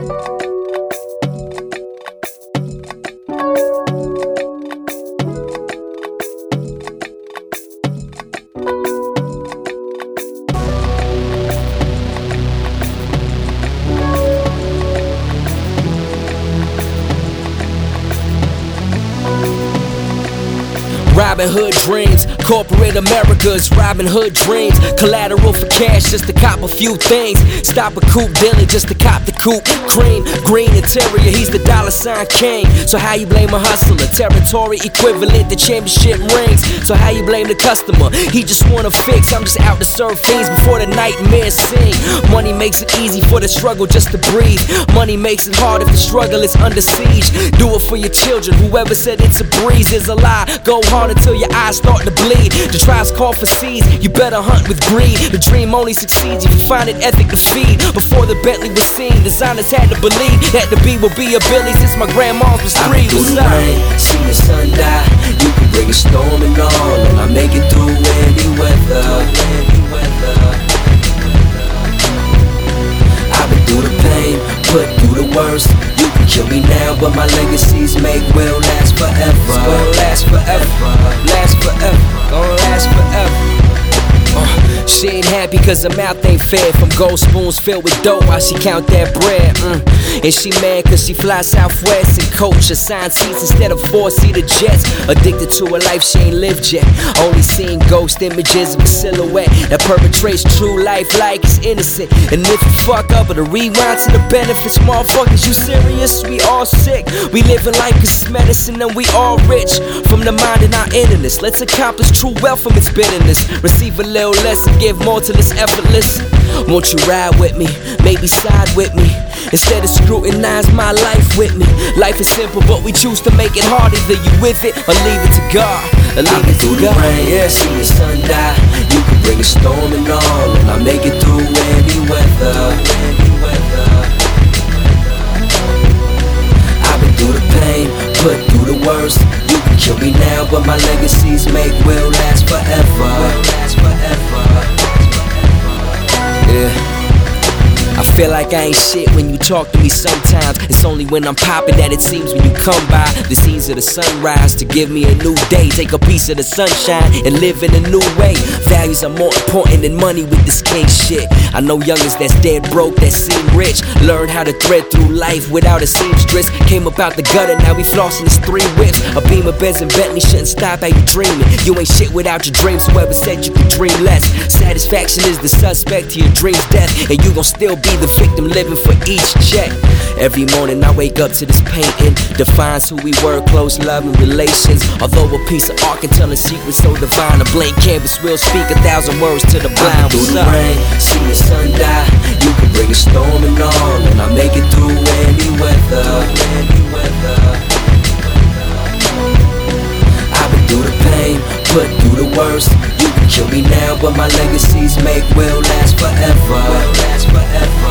Robin Hood dreams, corporate America's Robin Hood dreams. Collateral for cash just to cop a few things. Stop a coupe dealer just to cop the coupe. Cream, green interior, he's the $sign king. So how you blame a hustler? Territory equivalent to championship rings. So how you blame the customer? He just wanna fix, I'm just out to serve fiends before the nightmares sing. Money makes it easy for the struggle just to breathe. Money makes it hard if the struggle is under siege. Do it for your children, whoever said it's a breeze is a lie. Go hard until your eyes start to bleed. The tribes call for seeds, you better hunt with greed. The dream only succeeds if you find an ethic to feed. Before the Bentley was seen, designers had to believe that the B would be a Billy since my grandma's was three. Through the rain, see the sun die. You can bring a storm and all, and I make it through any weather. I've been through the pain, put through the worst. You can kill me now, but my legacies will last forever. Will last forever, last forever, gonna last forever. She ain't happy cause her mouth ain't fed from gold spoons filled with dough while she count that bread. And she mad cause she fly southwest and coach assigned seats instead of four-seater jets. Addicted to a life she ain't lived yet. Only seeing ghost images of a silhouette that perpetrates true life like it's innocent. And if you fuck up, it'll rewind to the benefits. Motherfuckers, you serious? We all sick. We living life cause it's medicine and we all rich. From the mind and our innocence, let's accomplish true wealth from its bitterness. Receive a little less and give more till it's effortless. Won't you ride with me? Maybe side with me. Instead of scrutinize my life with me. Life is simple, but we choose to make it hard. Either you with it or leave it to God. Or leave it to God. Rain, yeah, see the sun die. You can bring a storm and all, and I make it through any weather. I've been through the pain, put through the worst. You can kill me now, but my legacies will last forever. Will last forever. Yeah. I feel like I ain't shit when you talk to me sometimes. It's only when I'm popping that it seems when you come by. The scenes of the sunrise to give me a new day. Take a piece of the sunshine and live in a new way. Values are more important than money with this king shit. I know youngers that's dead broke that seem rich. Learn how to thread through life without a seamstress. Came up out the gutter, now we flossing his 3 whips. A Beamer, Benz, and Bentley shouldn't stop how you dreaming. You ain't shit without your dreams, whoever said you could dream less. Satisfaction is the suspect to your dream's death. And you gon' still be the victim living for each check. Every morning I wake up to this painting. Defines who we were, close love and relations. Although a piece of art can tell a secret so divine. A blank canvas will speak 1,000 words to the blind. Through the rain, see the sun die. You can bring a storm and all, and I make it through any weather. I've been through the pain, put through the worst. You can kill me now, but my legacies will last forever. Will last forever.